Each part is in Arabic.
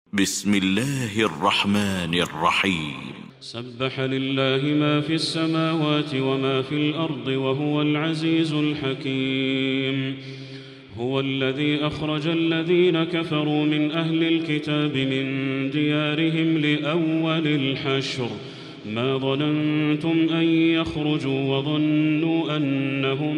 بسم الله الرحمن الرحيم. سبح لله ما في السماوات وما في الأرض وهو العزيز الحكيم. هو الذي أخرج الذين كفروا من أهل الكتاب من ديارهم لأول الحشر ما ظننتم أن يخرجوا وظنوا أنهم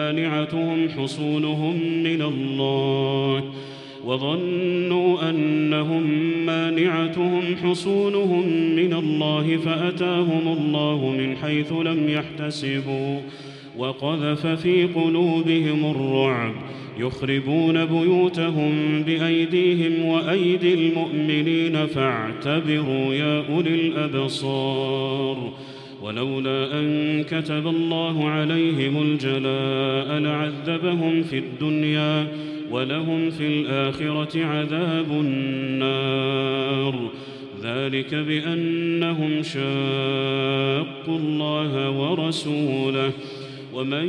مانعتهم حصونهم من الله فأتاهم الله من حيث لم يحتسبوا وقذف في قلوبهم الرعب يخربون بيوتهم بأيديهم وأيدي المؤمنين فاعتبروا يا أولي الأبصار. ولولا أن كتب الله عليهم الجلاء لعذبهم في الدنيا ولهم في الآخرة عذاب النار. ذلك بأنهم شاقوا الله ورسوله ومن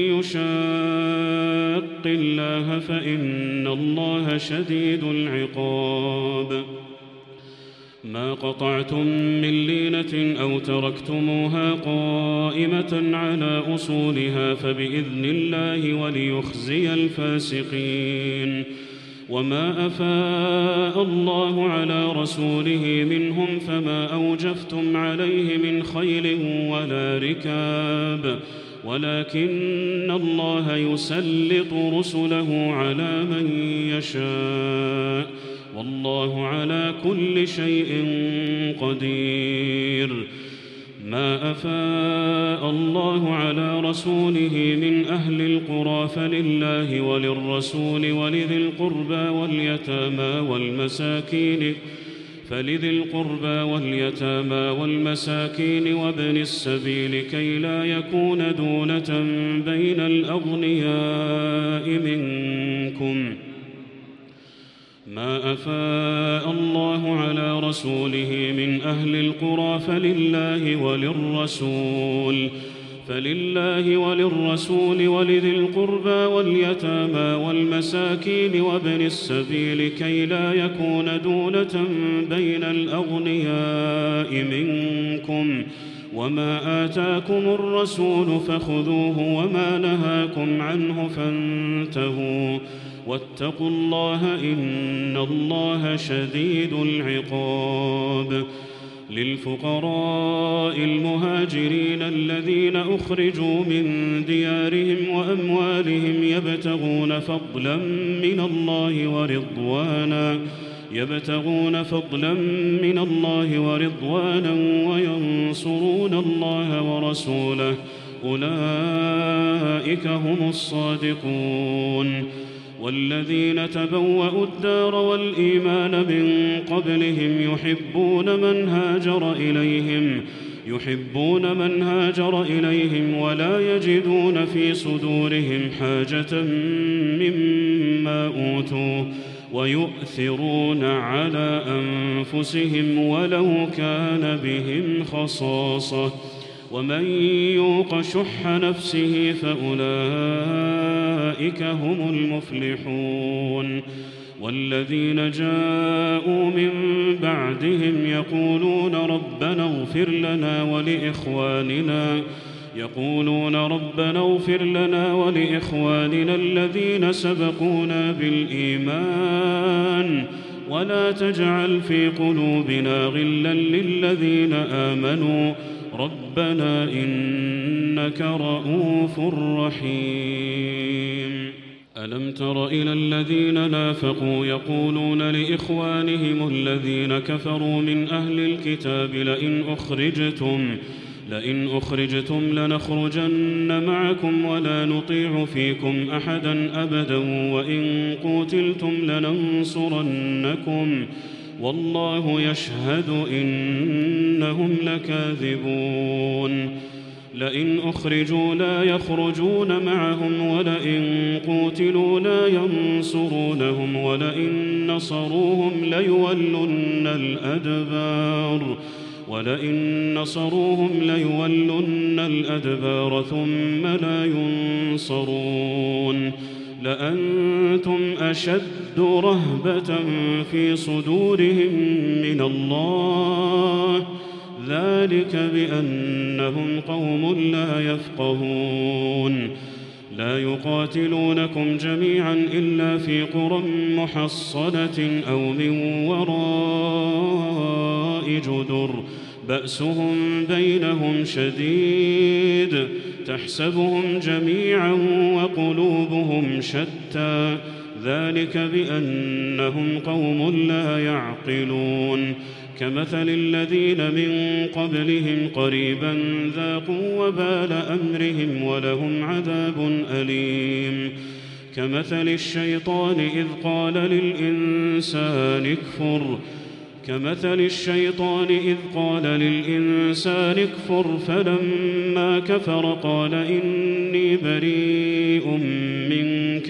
يشاق الله فإن الله شديد العقاب. ما قطعتم من لينة أو تركتموها قائمة على أصولها فبإذن الله وليخزي الفاسقين. وما أفاء الله على رسوله منهم فما أوجفتم عليه من خيل ولا ركاب ولكن الله يسلط رسله على من يشاء والله على كل شيء قدير. ما أفاء الله على رسوله من أهل القرى فلله وللرسول ولذي القربى واليتامى والمساكين وابن السبيل كي لا يكون دولة بين الأغنياء منكم. ما أفاء الله على رسوله من أهل القرى فلله وللرسول ولذي القربى واليتامى والمساكين وابن السبيل كي لا يكون دولة بين الأغنياء منكم. وما آتاكم الرسول فخذوه وما نهاكم عنه فانتهوا واتقوا الله إن الله شديد العقاب. للفقراء المهاجرين الذين أخرجوا من ديارهم وأموالهم يبتغون فضلا من الله ورضوانا وينصرون الله ورسوله أولئك هم الصادقون. والذين تبوأوا الدار والإيمان من قبلهم يحبون من هاجر إليهم ولا يجدون في صدورهم حاجة مما أوتوا ويؤثرون على أنفسهم ولو كان بهم خصاصة ومن يوق شح نفسه فأولئك هم المفلحون. والذين جاءوا من بعدهم يقولون ربنا اغفر لنا ولإخواننا الذين سبقونا بالإيمان ولا تجعل في قلوبنا غلا للذين آمنوا ربنا إنك رؤوف رحيم. ألم تر إلى الذين نافقوا يقولون لإخوانهم الذين كفروا من أهل الكتاب لئن أخرجتم لنخرجن معكم ولا نطيع فيكم أحدا أبدا وإن قوتلتم لننصرنكم والله يشهد إنهم لكاذبون. لئن أخرجوا لا يخرجون معهم ولئن قوتلوا لا ينصرونهم ولئن نصروهم ليولن الأدبار ثم لا ينصرون. لأنتم أشد رهبة في صدورهم من الله، ذلك بأنهم قوم لا يفقهون. لا يقاتلونكم جميعا إلا في قرى محصنة أو من وراء جدر بأسهم بينهم شديد، تحسبهم جميعا وقلوبهم شتى، ذلك بأنهم قوم لا يعقلون. كمثل الذين من قبلهم قريبا ذاقوا وبال أمرهم ولهم عذاب أليم. كمثل الشيطان إذ قال للإنسان اكفر فلما كفر قال إني بريء منك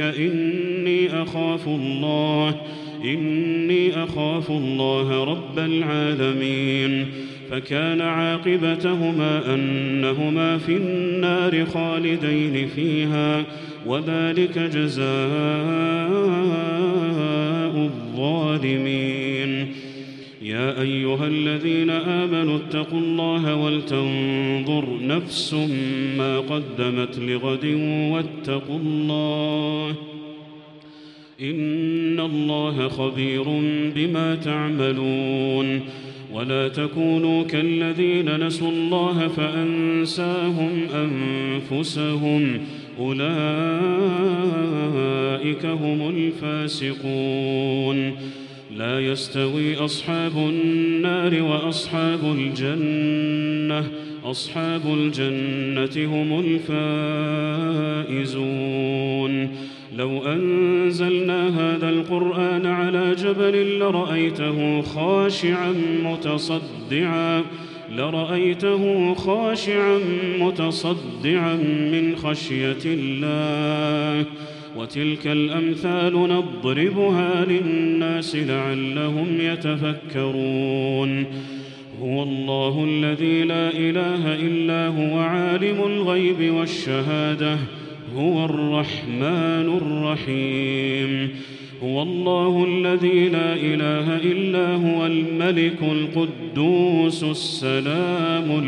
إني أخاف الله رب العالمين. فكان عاقبتهما أنهما في النار خالدين فيها، وذلك جزاء الظالمين. يا أيها الذين آمنوا اتقوا الله ولتنظر نفس ما قدمت لغد واتقوا الله، إن الله خبير بما تعملون. ولا تكونوا كالذين نسوا الله فأنساهم أنفسهم، أولئك هم الفاسقون. لا يستوي أصحاب النار وأصحاب الجنة، أصحاب الجنة هم الفائزون. لو أنزلنا هذا القرآن على جبل لرأيته خاشعا متصدعا من خشية الله. وتلك الأمثال نضربها للناس لعلهم يتفكرون. هو الله الذي لا إله إلا هو عالم الغيب والشهادة، هو الرحمن الرحيم. هو الله الذي لا إله إلا هو الملك القدوس السلام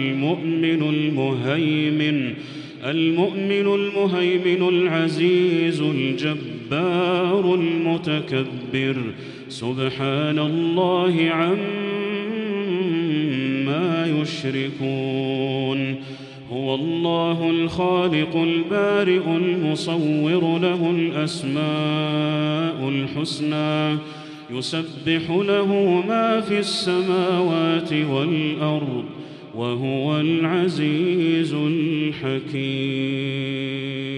المؤمن المهيمن العزيز الجبار المتكبر، سبحان الله عما يشركون. هو الله الخالق البارئ المصور، له الأسماء الحسنى، يسبح له ما في السماوات والأرض، وهو العزيز الحكيم.